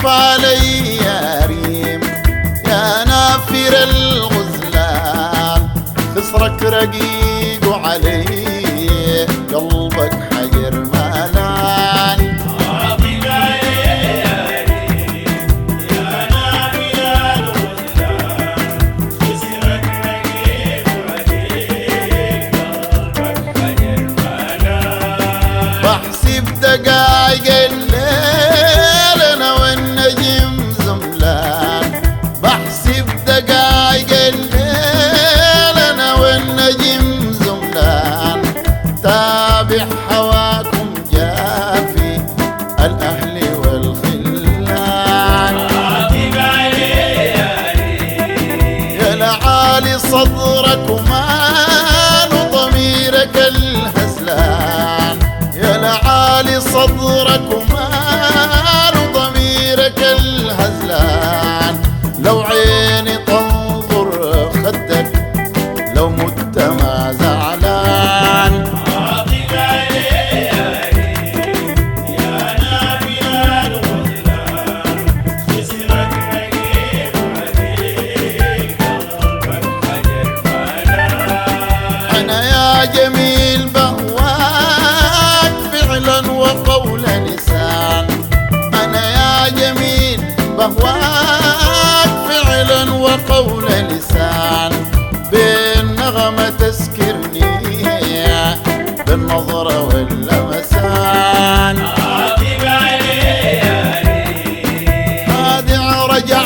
علي يا ريم يا نافر الغزلان، خصرك رقيق وعلي قلبك حجر مالان. عاطف علي يا ريم يا نافر الغزلان، خصرك رقيق وعلي قلبك حجر مالان. بحسب دقايق الليل انا والنجم زملان، بحسب دقايق الليل انا والنجم زملان، تابع هواكم جافي الاهل والخلان. عاطف علي يا ريم يا لعالي صدرك ومان وضميرك الهزلان، يا لعالي صدرك ومان وضميرك الهزلان، لو عيني تنظر خدك لو مت ما زعلان. عاطف علي يا ريم يا نافر الغزلان، خصرك رقيق وعلي قلبك حجر مالان. أنا يا جميل بهواك فعلا وقول لسان، أنا يا جميل بهواك فعلا وقول لسان، بالنغمة تسكرني بالنظرة واللمسان. عاطف علي يا ريم خادع رجع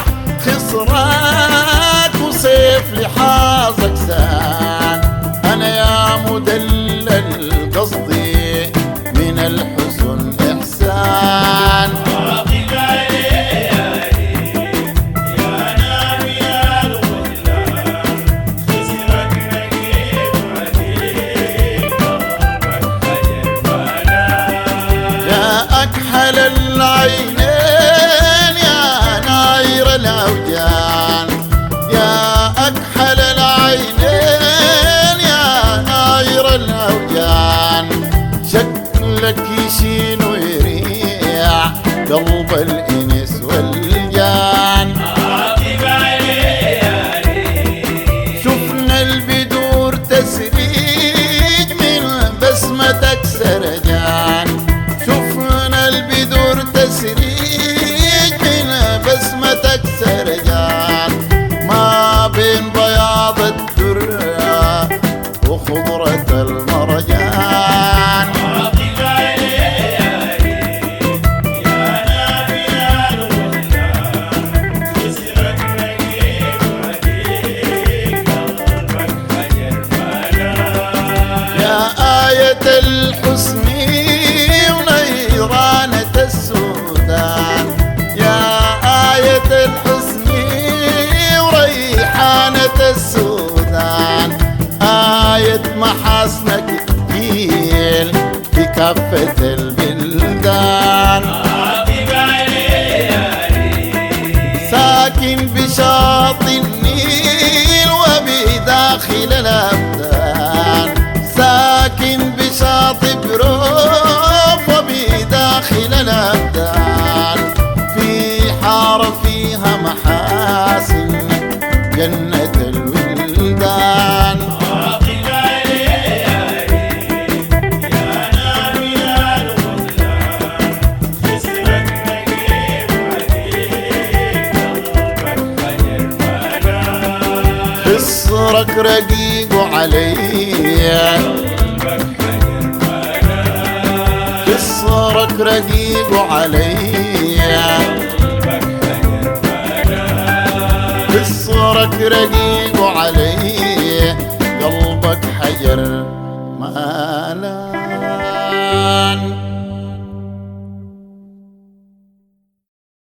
خصراك وسيف لحاظك سان، أنا يا مدلل قصدي من الحسن إحسان. عاطف علي يا ريم يا نافر الغزلان، خصرك رقيق وعلي قلبك حجر مالان. يا أكحل العينين يا ناير الأوجان، يا أكحل العينين يا ناير الأوجان، شكلك يشين ويريع قلب الإنس والجان. عاطف علي يا ريم شفنا البدور تسريج من بسمتك سرجان، شفنا البدور تسريج من بسمتك سرجان، ما بين بياض الدرة وخضرة المرجان. عاطف علي يا ريم يا نافر الغزلان، خصرك رقيق وعلي قلبك حجر مالان. يا آية الحسن ونيرانة السودان، يا آية الحسن وريحانة السودان، آية محاسنك تقيل في كافة البلدان. عاطف علي يا ريم ساكن بشاطئ النيل وبداخل الأبدان، ساكن بشاطئ بروف وبداخل الأبدان، في حارة فيها محاسن جنة الولدان. عاطف علي يا ريم يا نافر الغزلان، خصرك رقيق وعلي قلبك حجر مالان. خصرك رقيق وعلي قلبك حجر مالان. خصرك رقيق وعلي قلبك حجر مالان. خصرك رقيق وعلي قلبك حجر مالا.